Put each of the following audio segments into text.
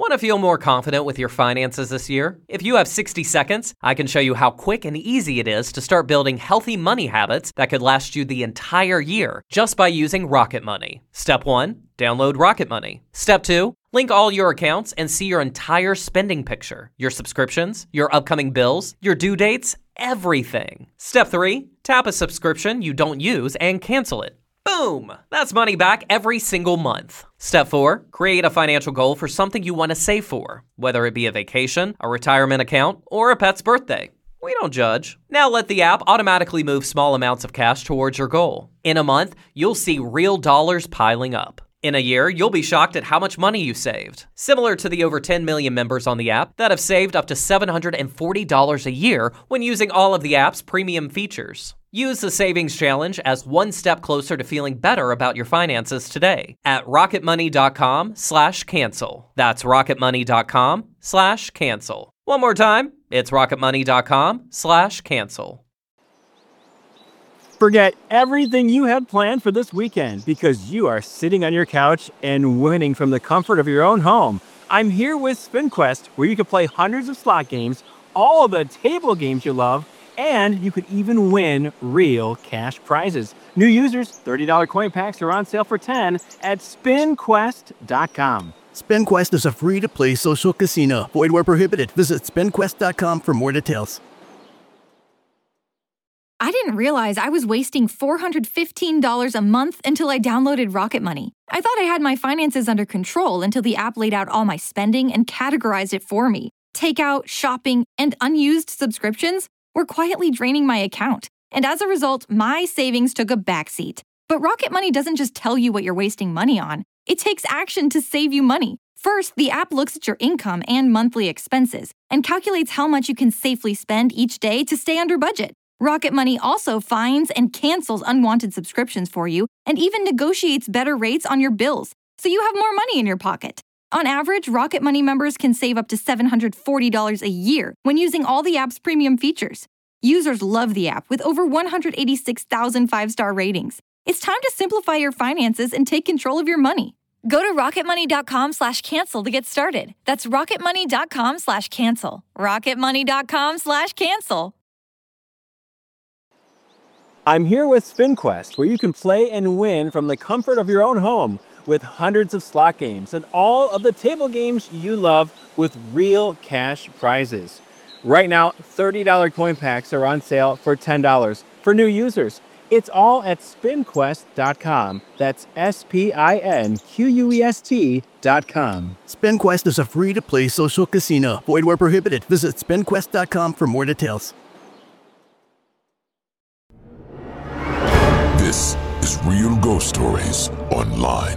Want to feel more confident with your finances this year? If you have 60 seconds, I can show you how quick and easy it is to start building healthy money habits that could last you the entire year just by using Rocket Money. Step 1, download Rocket Money. Step 2, link all your accounts and see your entire spending picture, your subscriptions, your upcoming bills, your due dates, everything. Step 3, tap a subscription you don't use and cancel it. Boom! That's money back every single month. Step 4, create a financial goal for something you want to save for, whether it be a vacation, a retirement account, or a pet's birthday. We don't judge. Now let the app automatically move small amounts of cash towards your goal. In a month, you'll see real dollars piling up. In a year, you'll be shocked at how much money you saved. Similar to the over 10 million members on the app that have saved up to $740 a year when using all of the app's premium features. Use the Savings Challenge as one step closer to feeling better about your finances today at rocketmoney.com/cancel. That's rocketmoney.com/cancel. One more time, it's rocketmoney.com/cancel. Forget everything you had planned for this weekend because you are sitting on your couch and winning from the comfort of your own home. I'm here with SpinQuest, where you can play hundreds of slot games, all of the table games you love, and you could even win real cash prizes. New users, $30 coin packs are on sale for $10 at SpinQuest.com. SpinQuest is a free-to-play social casino. Void where prohibited. Visit SpinQuest.com for more details. I didn't realize I was wasting $415 a month until I downloaded Rocket Money. I thought I had my finances under control until the app laid out all my spending and categorized it for me. Takeout, shopping, and unused subscriptions were quietly draining my account. And as a result, my savings took a backseat. But Rocket Money doesn't just tell you what you're wasting money on. It takes action to save you money. First, the app looks at your income and monthly expenses and calculates how much you can safely spend each day to stay under budget. Rocket Money also finds and cancels unwanted subscriptions for you and even negotiates better rates on your bills, so you have more money in your pocket. On average, Rocket Money members can save up to $740 a year when using all the app's premium features. Users love the app with over 186,000 five-star ratings. It's time to simplify your finances and take control of your money. Go to rocketmoney.com/cancel to get started. That's rocketmoney.com/cancel. rocketmoney.com/cancel. I'm here with SpinQuest, where you can play and win from the comfort of your own home with hundreds of slot games and all of the table games you love with real cash prizes. Right now, $30 coin packs are on sale for $10 for new users. It's all at SpinQuest.com. That's SpinQuest.com. SpinQuest is a free-to-play social casino. Void where prohibited. Visit SpinQuest.com for more details. This is Real Ghost Stories Online.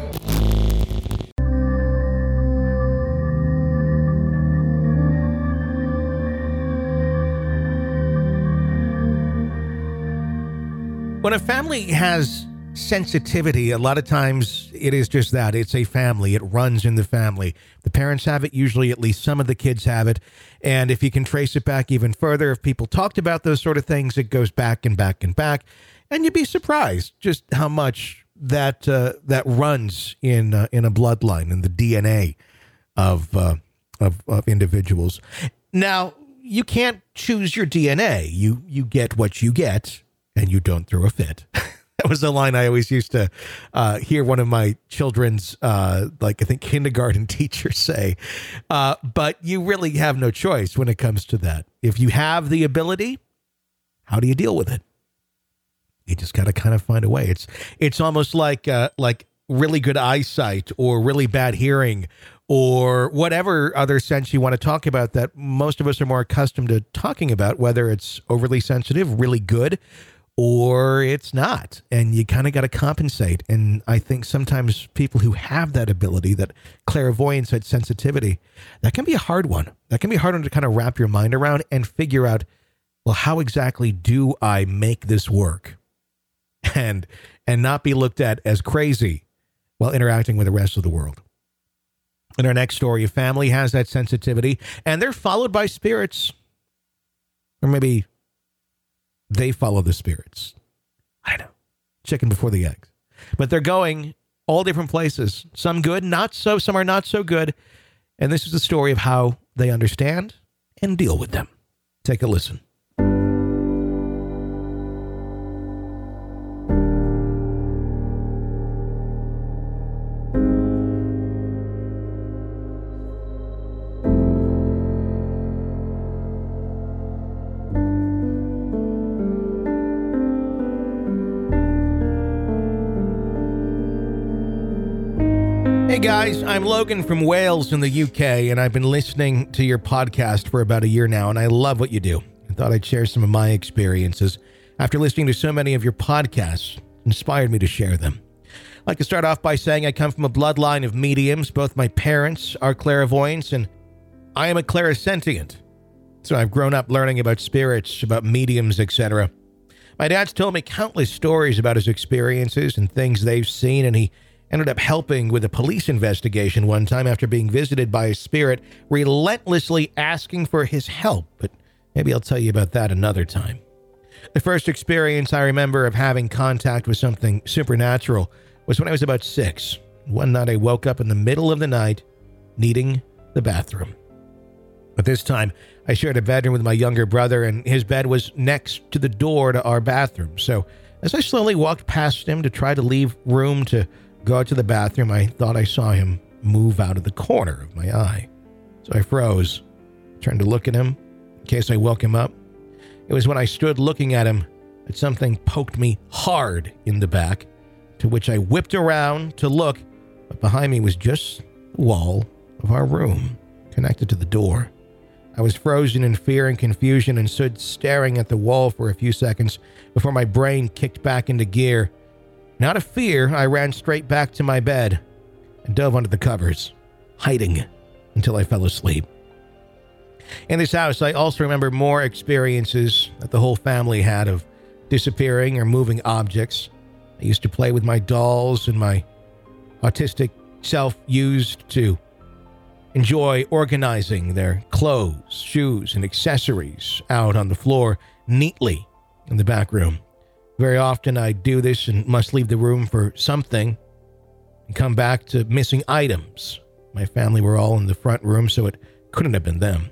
When a family has sensitivity, a lot of times it is just that. It's a family. It runs in the family. The parents have it. Usually at least some of the kids have it. And if you can trace it back even further, if people talked about those sort of things, it goes back and back and back. And you'd be surprised just how much that runs in a bloodline, in the DNA of individuals. Now, you can't choose your DNA. You get what you get, and you don't throw a fit. That was the line I always used to hear one of my children's, I think, kindergarten teachers say. But you really have no choice when it comes to that. If you have the ability, how do you deal with it? You just got to kind of find a way. It's almost like really good eyesight or really bad hearing or whatever other sense you want to talk about that most of us are more accustomed to talking about, whether it's overly sensitive, really good, or it's not. And you kind of got to compensate. And I think sometimes people who have that ability, that clairvoyance, that sensitivity, that can be a hard one. That can be a hard one to kind of wrap your mind around and figure out, well, how exactly do I make this work? And not be looked at as crazy while interacting with the rest of the world. In our next story, a family has that sensitivity, and they're followed by spirits. Or maybe they follow the spirits. I don't know. Chicken before the eggs. But they're going all different places. Some good, not so. Some are not so good. And this is the story of how they understand and deal with them. Take a listen. Hey guys, I'm Logan from Wales in the UK, and I've been listening to your podcast for about a year now, and I love what you do. I thought I'd share some of my experiences. After listening to so many of your podcasts, it inspired me to share them. I'd like to start off by saying I come from a bloodline of mediums. Both my parents are clairvoyants, and I am a clairsentient. So I've grown up learning about spirits, about mediums, etc. My dad's told me countless stories about his experiences and things they've seen, and he ended up helping with a police investigation one time after being visited by a spirit relentlessly asking for his help, but maybe I'll tell you about that another time. The first experience I remember of having contact with something supernatural was when I was about 6. One night I woke up in the middle of the night needing the bathroom. At this time, I shared a bedroom with my younger brother, and his bed was next to the door to our bathroom. So as I slowly walked past him to try to leave room to go out to the bathroom, I thought I saw him move out of the corner of my eye. So I froze, turned to look at him in case I woke him up. It was when I stood looking at him that something poked me hard in the back, to which I whipped around to look, but behind me was just the wall of our room, connected to the door. I was frozen in fear and confusion and stood staring at the wall for a few seconds before my brain kicked back into gear. Out of fear, I ran straight back to my bed and dove under the covers, hiding until I fell asleep. In this house, I also remember more experiences that the whole family had of disappearing or moving objects. I used to play with my dolls, and my autistic self used to enjoy organizing their clothes, shoes, and accessories out on the floor neatly in the back room. Very often I do this and must leave the room for something and come back to missing items. My family were all in the front room, so it couldn't have been them.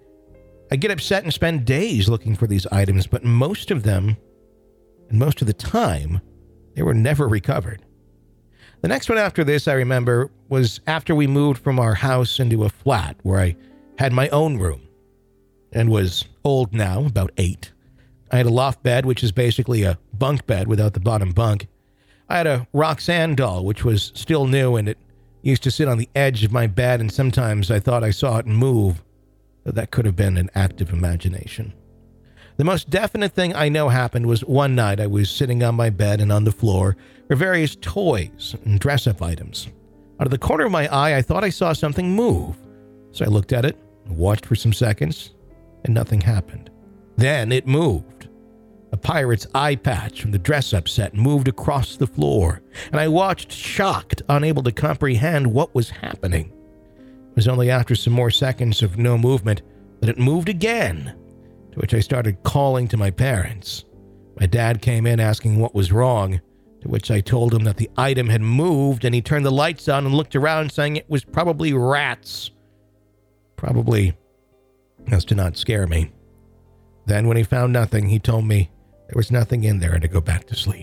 I get upset and spend days looking for these items, but most of them, and most of the time, they were never recovered. The next one after this, I remember, was after we moved from our house into a flat where I had my own room and was old now, about 8. I had a loft bed, which is basically a bunk bed without the bottom bunk. I had a Roxanne doll, which was still new, and it used to sit on the edge of my bed, and sometimes I thought I saw it move, but that could have been an act of imagination. The most definite thing I know happened was one night I was sitting on my bed, and on the floor were various toys and dress-up items. Out of the corner of my eye, I thought I saw something move, so I looked at it, watched for some seconds, and nothing happened. Then it moved. A pirate's eye patch from the dress-up set moved across the floor, and I watched, shocked, unable to comprehend what was happening. It was only after some more seconds of no movement that it moved again, to which I started calling to my parents. My dad came in asking what was wrong, to which I told him that the item had moved, and he turned the lights on and looked around, saying it was probably rats. Probably as to not scare me. Then, when he found nothing, he told me there was nothing in there and to go back to sleep.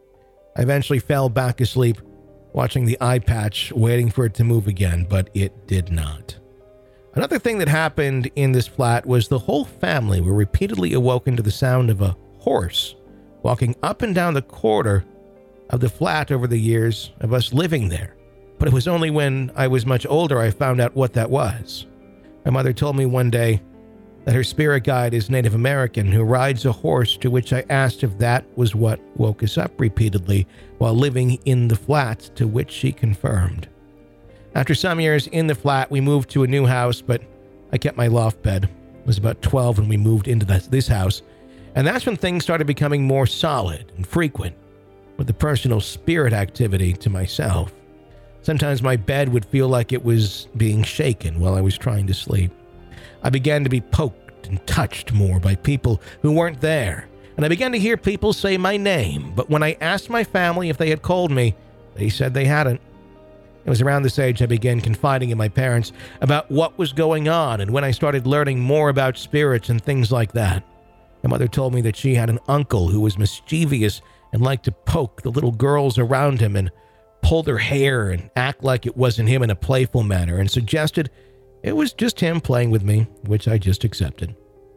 I eventually fell back asleep, watching the eye patch, waiting for it to move again, but it did not. Another thing that happened in this flat was the whole family were repeatedly awoken to the sound of a horse walking up and down the corridor of the flat over the years of us living there. But it was only when I was much older I found out what that was. My mother told me one day that her spirit guide is Native American who rides a horse, to which I asked if that was what woke us up repeatedly while living in the flat, to which she confirmed. After some years in the flat, we moved to a new house, but I kept my loft bed. I was about 12 when we moved into this house, and that's when things started becoming more solid and frequent, with the personal spirit activity to myself. Sometimes my bed would feel like it was being shaken while I was trying to sleep. I began to be poked and touched more by people who weren't there, and I began to hear people say my name, but when I asked my family if they had called me, they said they hadn't. It was around this age I began confiding in my parents about what was going on and when I started learning more about spirits and things like that. My mother told me that she had an uncle who was mischievous and liked to poke the little girls around him and pull their hair and act like it wasn't him in a playful manner, and suggested it was just him playing with me, which I just accepted.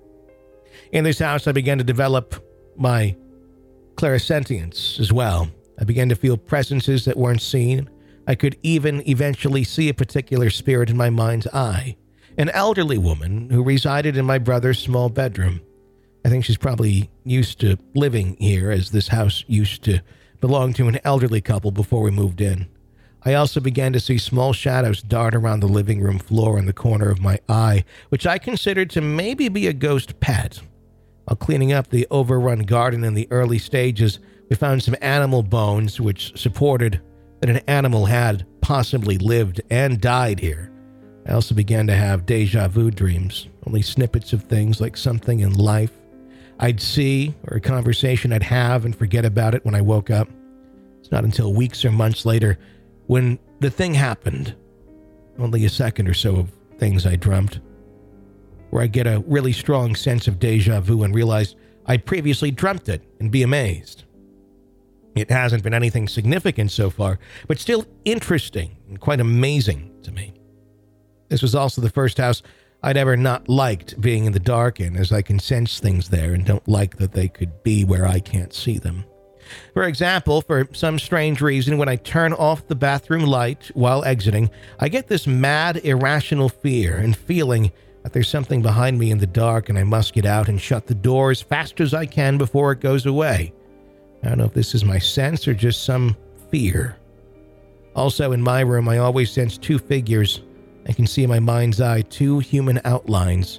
In this house, I began to develop my clairsentience as well. I began to feel presences that weren't seen. I could even eventually see a particular spirit in my mind's eye, an elderly woman who resided in my brother's small bedroom. I think she's probably used to living here, as this house used to belong to an elderly couple before we moved in. I also began to see small shadows dart around the living room floor in the corner of my eye, which I considered to maybe be a ghost pet. While cleaning up the overrun garden in the early stages, we found some animal bones which supported that an animal had possibly lived and died here. I also began to have deja vu dreams, only snippets of things like something in life I'd see or a conversation I'd have and forget about it when I woke up. It's not until weeks or months later when the thing happened, only a second or so of things I dreamt, where I get a really strong sense of deja vu and realize I'd previously dreamt it and be amazed. It hasn't been anything significant so far, but still interesting and quite amazing to me. This was also the first house I'd ever not liked being in the dark in, as I can sense things there and don't like that they could be where I can't see them. For example, for some strange reason, when I turn off the bathroom light while exiting, I get this mad, irrational fear and feeling that there's something behind me in the dark and I must get out and shut the door as fast as I can before it goes away. I don't know if this is my sense or just some fear. Also, in my room, I always sense two figures. I can see in my mind's eye two human outlines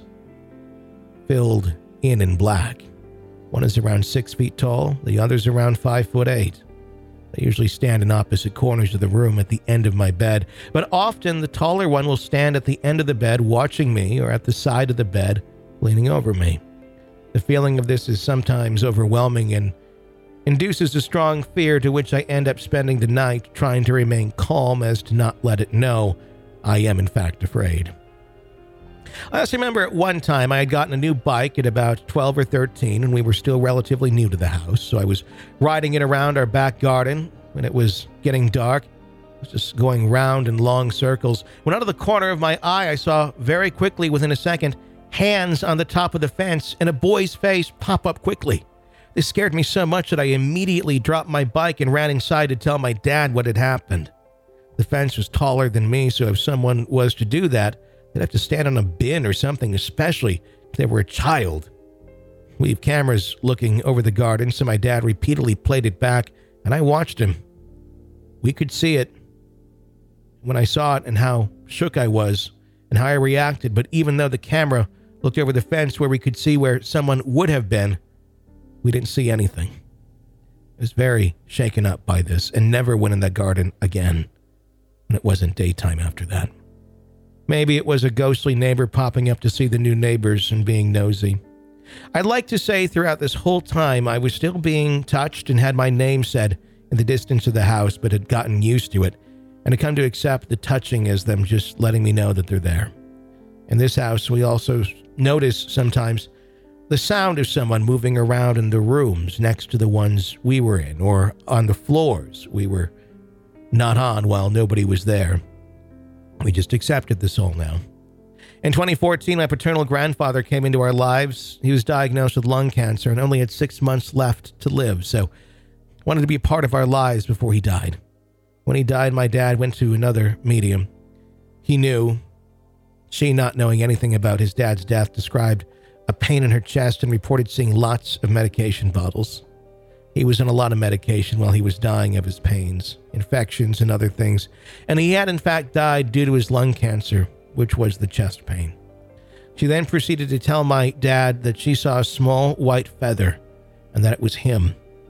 filled in black. One is around 6 feet tall, the other's around 5'8". They usually stand in opposite corners of the room at the end of my bed, but often the taller one will stand at the end of the bed watching me or at the side of the bed leaning over me. The feeling of this is sometimes overwhelming and induces a strong fear to which I end up spending the night trying to remain calm as to not let it know I am in fact afraid. I also remember at one time I had gotten a new bike at about 12 or 13 and we were still relatively new to the house, so I was riding it around our back garden when it was getting dark. I was just going round in long circles when out of the corner of my eye I saw very quickly within a second hands on the top of the fence and a boy's face pop up quickly. This scared me so much that I immediately dropped my bike and ran inside to tell my dad what had happened. The fence was taller than me, so if someone was to do that, they'd have to stand on a bin or something, especially if they were a child. We have cameras looking over the garden, so my dad repeatedly played it back, and I watched him. We could see it. When I saw it and how shook I was and how I reacted, but even though the camera looked over the fence where we could see where someone would have been, we didn't see anything. I was very shaken up by this and never went in that garden again. And it wasn't daytime after that. Maybe it was a ghostly neighbor popping up to see the new neighbors and being nosy. I'd like to say throughout this whole time I was still being touched and had my name said in the distance of the house, but had gotten used to it and had come to accept the touching as them just letting me know that they're there. In this house, we also notice sometimes the sound of someone moving around in the rooms next to the ones we were in or on the floors we were not on while nobody was there. We just accepted this all now. In 2014, my paternal grandfather came into our lives. He was diagnosed with lung cancer and only had 6 months left to live, so wanted to be a part of our lives before he died. When he died, my dad went to another medium. He knew. She, not knowing anything about his dad's death, described a pain in her chest and reported seeing lots of medication bottles. He was on a lot of medication while he was dying of his pains, infections, and other things, and he had in fact died due to his lung cancer, which was the chest pain. She then proceeded to tell my dad that she saw a small white feather and that it was him.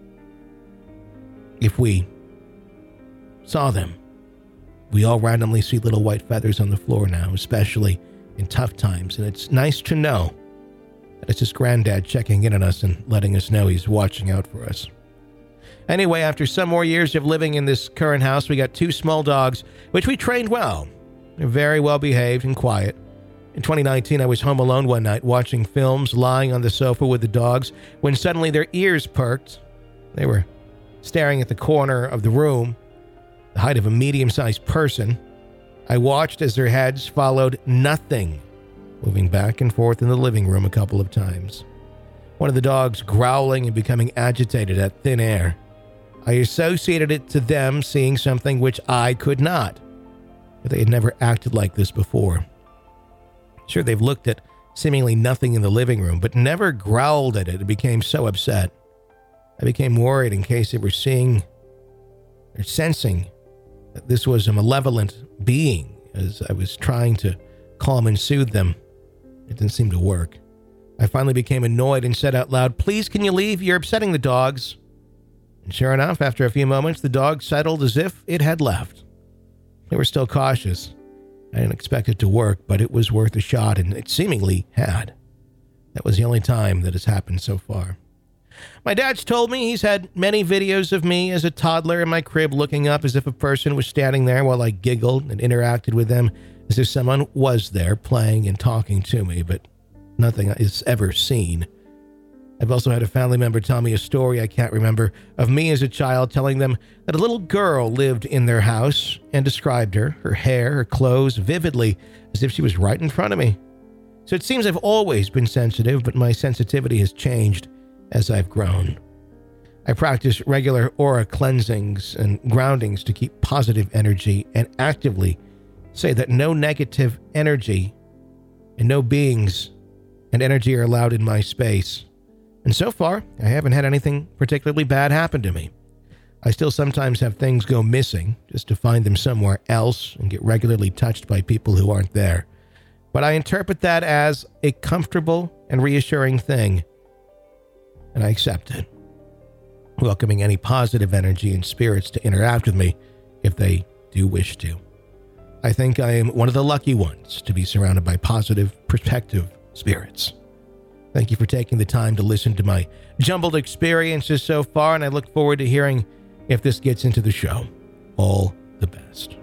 If we saw them, we all randomly see little white feathers on the floor now, especially in tough times, and it's nice to know that it's his granddad checking in on us and letting us know he's watching out for us. Anyway, after some more years of living in this current house, we got 2 small dogs, which we trained well. They're very well behaved and quiet. In 2019, I was home alone one night watching films, lying on the sofa with the dogs, when suddenly their ears perked. They were staring at the corner of the room, the height of a medium-sized person. I watched as their heads followed nothing, moving back and forth in the living room a couple of times. One of the dogs growling and becoming agitated at thin air. I associated it to them seeing something which I could not, but they had never acted like this before. Sure, they've looked at seemingly nothing in the living room, but never growled at it and became so upset. I became worried in case they were seeing or sensing that this was a malevolent being as I was trying to calm and soothe them. It didn't seem to work. I finally became annoyed and said out loud, "Please, can you leave? You're upsetting the dogs." And sure enough, after a few moments, the dog settled as if it had left. They were still cautious. I didn't expect it to work, but it was worth a shot, and it seemingly had. That was the only time that has happened so far. My dad's told me he's had many videos of me as a toddler in my crib looking up as if a person was standing there while I giggled and interacted with them as if someone was there playing and talking to me, but nothing is ever seen. I've also had a family member tell me a story I can't remember of me as a child telling them that a little girl lived in their house and described her hair, her clothes vividly as if she was right in front of me. So it seems I've always been sensitive, but my sensitivity has changed as I've grown. I practice regular aura cleansings and groundings to keep positive energy and actively say that no negative energy and no beings and energy are allowed in my space. And so far, I haven't had anything particularly bad happen to me. I still sometimes have things go missing just to find them somewhere else and get regularly touched by people who aren't there. But I interpret that as a comfortable and reassuring thing, and I accept it, welcoming any positive energy and spirits to interact with me if they do wish to. I think I am one of the lucky ones to be surrounded by positive, protective spirits. Thank you for taking the time to listen to my jumbled experiences so far, and I look forward to hearing if this gets into the show. All the best.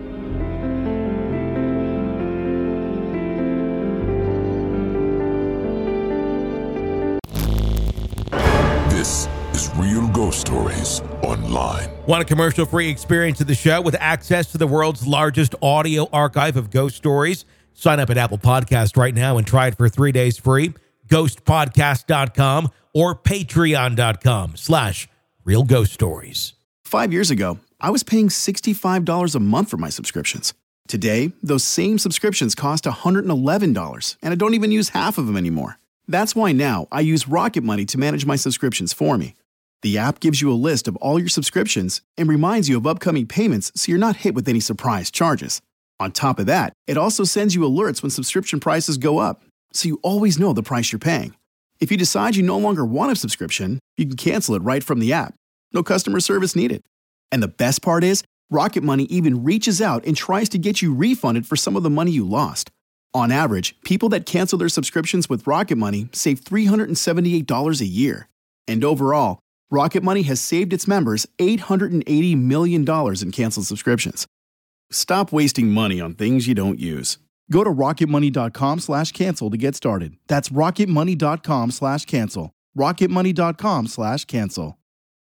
This is Real Ghost Stories Online. Want a commercial-free experience of the show with access to the world's largest audio archive of ghost stories? Sign up at Apple Podcast right now and try it for 3 days free. Ghostpodcast.com or patreon.com/Real Ghost Stories. 5 years ago, I was paying $65 a month for my subscriptions. Today, those same subscriptions cost $111, and I don't even use half of them anymore. That's why now I use Rocket Money to manage my subscriptions for me. The app gives you a list of all your subscriptions and reminds you of upcoming payments so you're not hit with any surprise charges. On top of that, it also sends you alerts when subscription prices go up, so you always know the price you're paying. If you decide you no longer want a subscription, you can cancel it right from the app. No customer service needed. And the best part is, Rocket Money even reaches out and tries to get you refunded for some of the money you lost. On average, people that cancel their subscriptions with Rocket Money save $378 a year. And overall, Rocket Money has saved its members $880 million in canceled subscriptions. Stop wasting money on things you don't use. Go to rocketmoney.com/cancel to get started. That's rocketmoney.com/cancel. rocketmoney.com/cancel.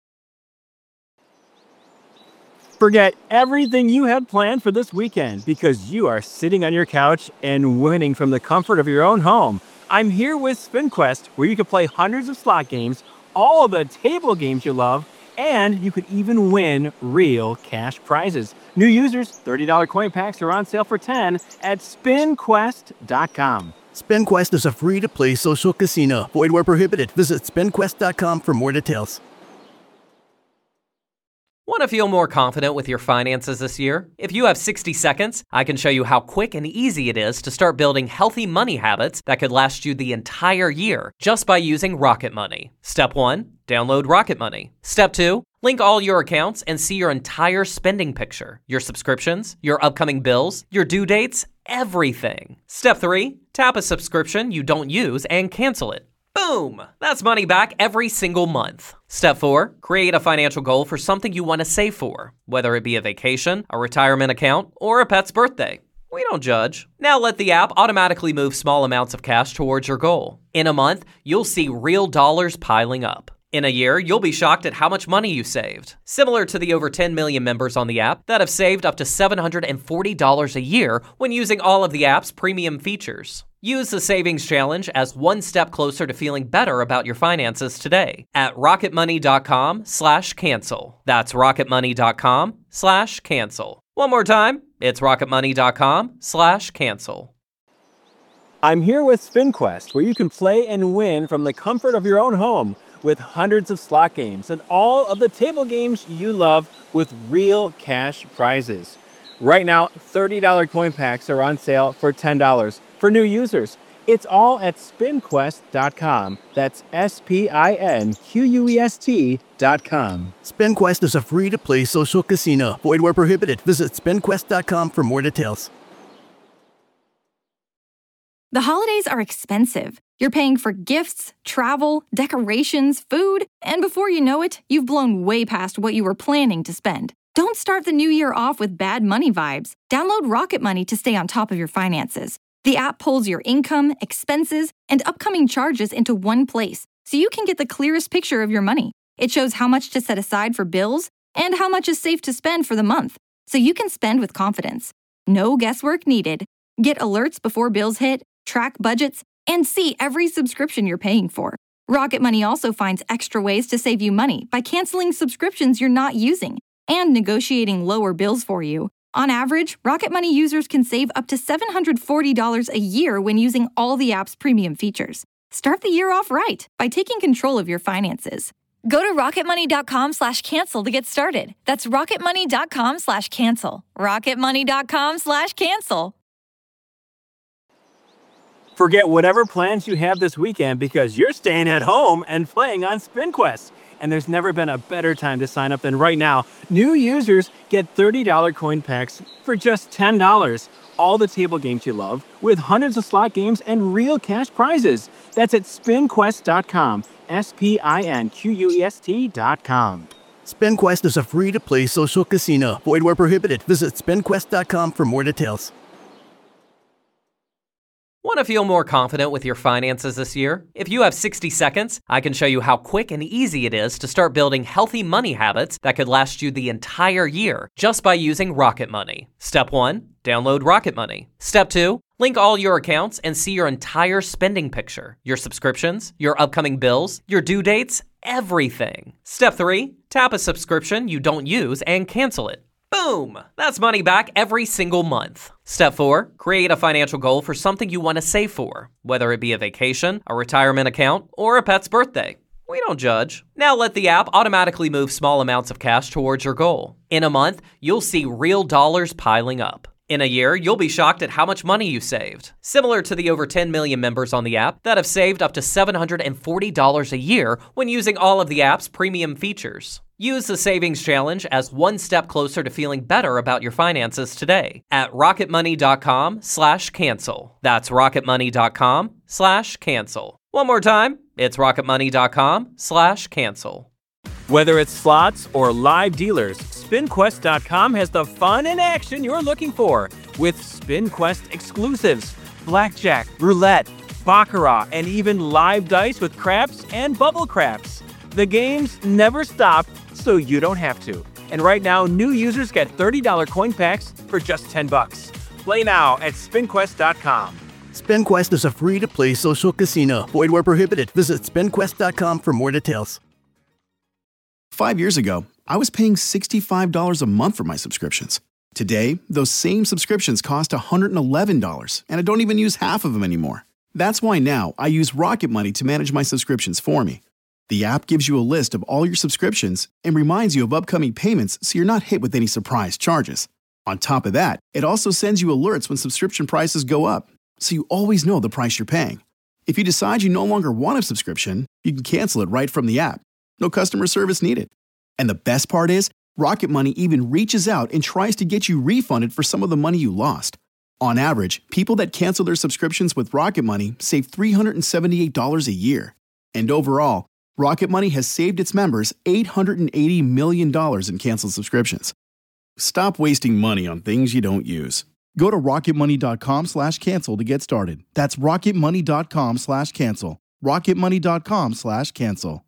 Forget everything you had planned for this weekend because you are sitting on your couch and winning from the comfort of your own home. I'm here with SpinQuest, where you can play hundreds of slot games, all of the table games you love, and you could even win real cash prizes. New users, $30 coin packs are on sale for $10 at SpinQuest.com. SpinQuest is a free-to-play social casino. Void where prohibited. Visit SpinQuest.com for more details. Want to feel more confident with your finances this year? If you have 60 seconds, I can show you how quick and easy it is to start building healthy money habits that could last you the entire year just by using Rocket Money. Step 1, download Rocket Money. Step 2, link all your accounts and see your entire spending picture, your subscriptions, your upcoming bills, your due dates, everything. Step 3, tap a subscription you don't use and cancel it. Boom! That's money back every single month. Step 4, create a financial goal for something you want to save for, whether it be a vacation, a retirement account, or a pet's birthday. We don't judge. Now let the app automatically move small amounts of cash towards your goal. In a month, you'll see real dollars piling up. In a year, you'll be shocked at how much money you saved. Similar to the over 10 million members on the app that have saved up to $740 a year when using all of the app's premium features. Use the Savings Challenge as one step closer to feeling better about your finances today at rocketmoney.com/cancel. That's rocketmoney.com/cancel. One more time, it's rocketmoney.com/cancel. I'm here with SpinQuest, where you can play and win from the comfort of your own home with hundreds of slot games and all of the table games you love with real cash prizes. Right now, $30 coin packs are on sale for $10 for new users. It's all at spinquest.com. That's SPINQUEST.com. SpinQuest is a free-to-play social casino. Void where prohibited. Visit spinquest.com for more details. The holidays are expensive. You're paying for gifts, travel, decorations, food, and before you know it, you've blown way past what you were planning to spend. Don't start the new year off with bad money vibes. Download Rocket Money to stay on top of your finances. The app pulls your income, expenses, and upcoming charges into one place, so you can get the clearest picture of your money. It shows how much to set aside for bills and how much is safe to spend for the month, so you can spend with confidence. No guesswork needed. Get alerts before bills hit, track budgets, and see every subscription you're paying for. Rocket Money also finds extra ways to save you money by canceling subscriptions you're not using and negotiating lower bills for you. On average, Rocket Money users can save up to $740 a year when using all the app's premium features. Start the year off right by taking control of your finances. Go to rocketmoney.com/cancel to get started. That's rocketmoney.com/cancel. rocketmoney.com/cancel. Forget whatever plans you have this weekend because you're staying at home and playing on SpinQuest. And there's never been a better time to sign up than right now. New users get $30 coin packs for just $10. All the table games you love with hundreds of slot games and real cash prizes. That's at spinquest.com. SPINQUEST.com. SpinQuest is a free-to-play social casino. Void where prohibited. Visit spinquest.com for more details. Want to feel more confident with your finances this year? If you have 60 seconds, I can show you how quick and easy it is to start building healthy money habits that could last you the entire year just by using Rocket Money. Step 1, download Rocket Money. Step 2, link all your accounts and see your entire spending picture, your subscriptions, your upcoming bills, your due dates, everything. Step 3, tap a subscription you don't use and cancel it. Boom! That's money back every single month. Step 4, create a financial goal for something you want to save for, whether it be a vacation, a retirement account, or a pet's birthday. We don't judge. Now let the app automatically move small amounts of cash towards your goal. In a month, you'll see real dollars piling up. In a year, you'll be shocked at how much money you saved. Similar to the over 10 million members on the app that have saved up to $740 a year when using all of the app's premium features. Use the Savings Challenge as one step closer to feeling better about your finances today at rocketmoney.com/cancel. That's rocketmoney.com/cancel. One more time, it's rocketmoney.com/cancel. Whether it's slots or live dealers, SpinQuest.com has the fun and action you're looking for with SpinQuest exclusives, blackjack, roulette, baccarat, and even live dice with craps and bubble craps. The games never stop, so you don't have to. And right now, new users get $30 coin packs for just $10. Play now at SpinQuest.com. SpinQuest is a free-to-play social casino. Void where prohibited. Visit spinquest.com for more details. 5 years ago, I was paying $65 a month for my subscriptions. Today, those same subscriptions cost $111, and I don't even use half of them anymore. That's why now I use Rocket Money to manage my subscriptions for me. The app gives you a list of all your subscriptions and reminds you of upcoming payments so you're not hit with any surprise charges. On top of that, it also sends you alerts when subscription prices go up, so you always know the price you're paying. If you decide you no longer want a subscription, you can cancel it right from the app. No customer service needed. And the best part is, Rocket Money even reaches out and tries to get you refunded for some of the money you lost. On average, people that cancel their subscriptions with Rocket Money save $378 a year. And overall, Rocket Money has saved its members $880 million in canceled subscriptions. Stop wasting money on things you don't use. Go to rocketmoney.com/cancel to get started. That's rocketmoney.com/cancel. rocketmoney.com/cancel.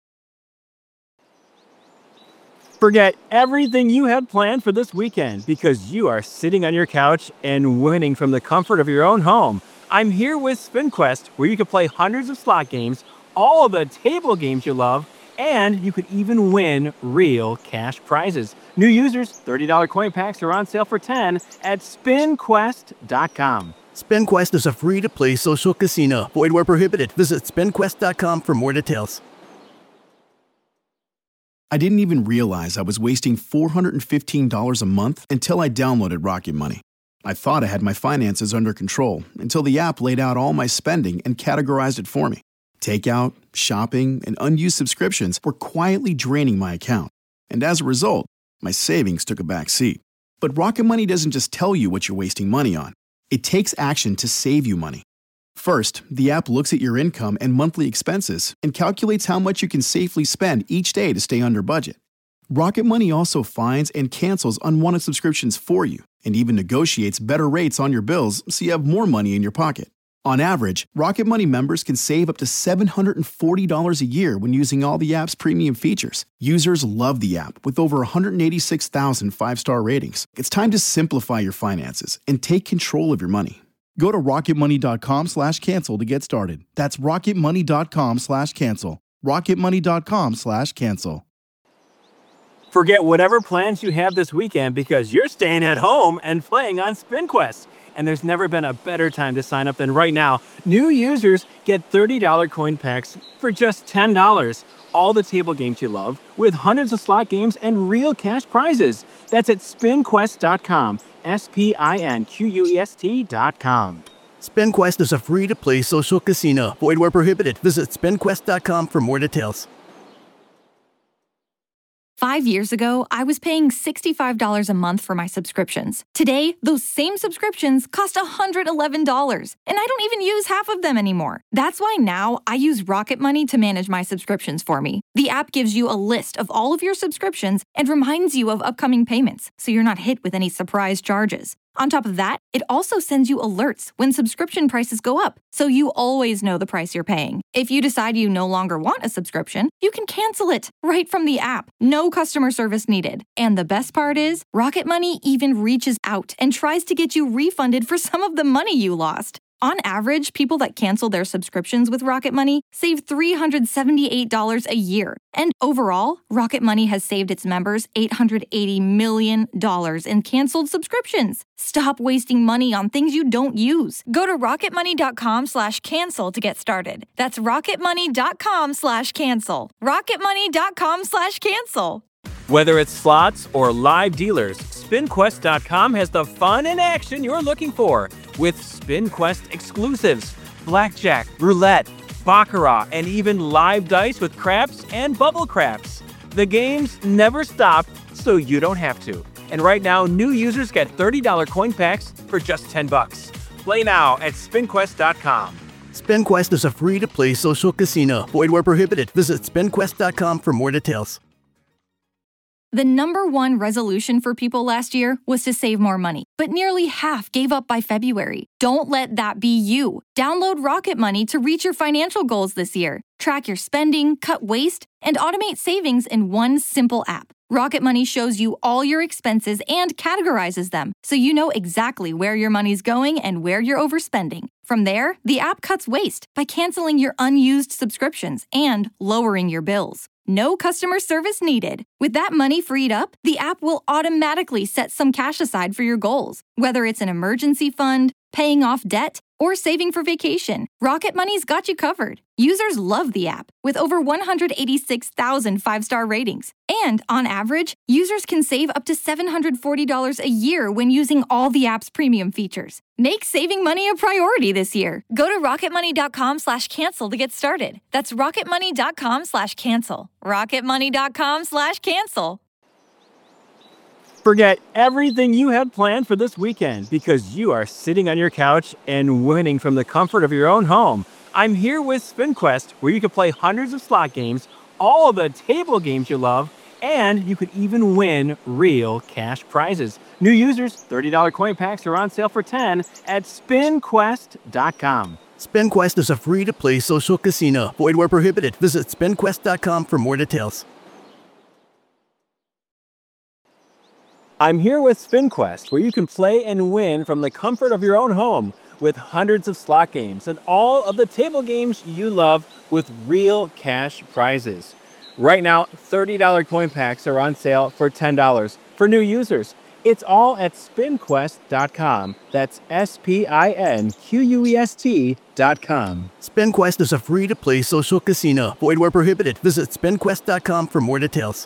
Forget everything you had planned for this weekend because you are sitting on your couch and winning from the comfort of your own home. I'm here with SpinQuest, where you can play hundreds of slot games, all of the table games you love, and you could even win real cash prizes. New users, $30 coin packs are on sale for $10 at SpinQuest.com. SpinQuest is a free-to-play social casino. Void where prohibited. Visit SpinQuest.com for more details. I didn't even realize I was wasting $415 a month until I downloaded Rocket Money. I thought I had my finances under control until the app laid out all my spending and categorized it for me. Takeout, shopping, and unused subscriptions were quietly draining my account. And as a result, my savings took a back seat. But Rocket Money doesn't just tell you what you're wasting money on. It takes action to save you money. First, the app looks at your income and monthly expenses and calculates how much you can safely spend each day to stay under budget. Rocket Money also finds and cancels unwanted subscriptions for you and even negotiates better rates on your bills so you have more money in your pocket. On average, Rocket Money members can save up to $740 a year when using all the app's premium features. Users love the app with over 186,000 five-star ratings. It's time to simplify your finances and take control of your money. Go to rocketmoney.com/cancel to get started. That's rocketmoney.com/cancel. rocketmoney.com/cancel. Forget whatever plans you have this weekend because you're staying at home and playing on SpinQuest. And there's never been a better time to sign up than right now. New users get $30 coin packs for just $10. All the table games you love, with hundreds of slot games and real cash prizes. That's at SpinQuest.com. SpinQuest.com. SpinQuest is a free-to-play social casino. Void where prohibited. Visit SpinQuest.com for more details. 5 years ago, I was paying $65 a month for my subscriptions. Today, those same subscriptions cost $111, and I don't even use half of them anymore. That's why now I use Rocket Money to manage my subscriptions for me. The app gives you a list of all of your subscriptions and reminds you of upcoming payments, so you're not hit with any surprise charges. On top of that, it also sends you alerts when subscription prices go up, so you always know the price you're paying. If you decide you no longer want a subscription, you can cancel it right from the app. No customer service needed. And the best part is, Rocket Money even reaches out and tries to get you refunded for some of the money you lost. On average, people that cancel their subscriptions with Rocket Money save $378 a year. And overall, Rocket Money has saved its members $880 million in canceled subscriptions. Stop wasting money on things you don't use. Go to rocketmoney.com/cancel to get started. That's rocketmoney.com/cancel. rocketmoney.com/cancel. Whether it's slots or live dealers, SpinQuest.com has the fun and action you're looking for. With SpinQuest exclusives, blackjack, roulette, baccarat, and even live dice with craps and bubble craps. The games never stop, so you don't have to. And right now, new users get $30 coin packs for just $10. Play now at SpinQuest.com. SpinQuest is a free-to-play social casino. Void where prohibited. Visit SpinQuest.com for more details. The number one resolution for people last year was to save more money, but nearly half gave up by February. Don't let that be you. Download Rocket Money to reach your financial goals this year. Track your spending, cut waste, and automate savings in one simple app. Rocket Money shows you all your expenses and categorizes them, so you know exactly where your money's going and where you're overspending. From there, the app cuts waste by canceling your unused subscriptions and lowering your bills. No customer service needed. With that money freed up, the app will automatically set some cash aside for your goals, whether it's an emergency fund, paying off debt, or saving for vacation. Rocket Money's got you covered. Users love the app, with over 186,000 five-star ratings. And on average, users can save up to $740 a year when using all the app's premium features. Make saving money a priority this year. Go to rocketmoney.com/cancel to get started. That's rocketmoney.com/cancel. rocketmoney.com/cancel. Forget everything you had planned for this weekend because you are sitting on your couch and winning from the comfort of your own home. I'm here with SpinQuest, where you can play hundreds of slot games, all of the table games you love, and you could even win real cash prizes. New users, $30 coin packs are on sale for $10 at SpinQuest.com. SpinQuest is a free-to-play social casino. Void where prohibited. Visit SpinQuest.com for more details. I'm here with SpinQuest, where you can play and win from the comfort of your own home with hundreds of slot games and all of the table games you love with real cash prizes. Right now, $30 coin packs are on sale for $10 for new users. It's all at SpinQuest.com. That's SpinQuest.com. SpinQuest is a free-to-play social casino. Void where prohibited. Visit SpinQuest.com for more details.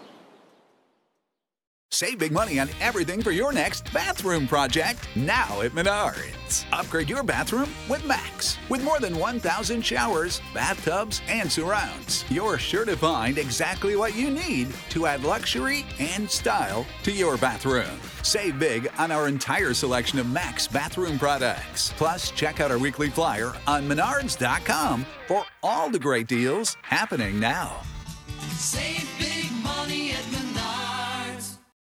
Save big money on everything for your next bathroom project now at Menards. Upgrade your bathroom with Max. With more than 1,000 showers, bathtubs, and surrounds, you're sure to find exactly what you need to add luxury and style to your bathroom. Save big on our entire selection of Max bathroom products. Plus, check out our weekly flyer on Menards.com for all the great deals happening now. Save big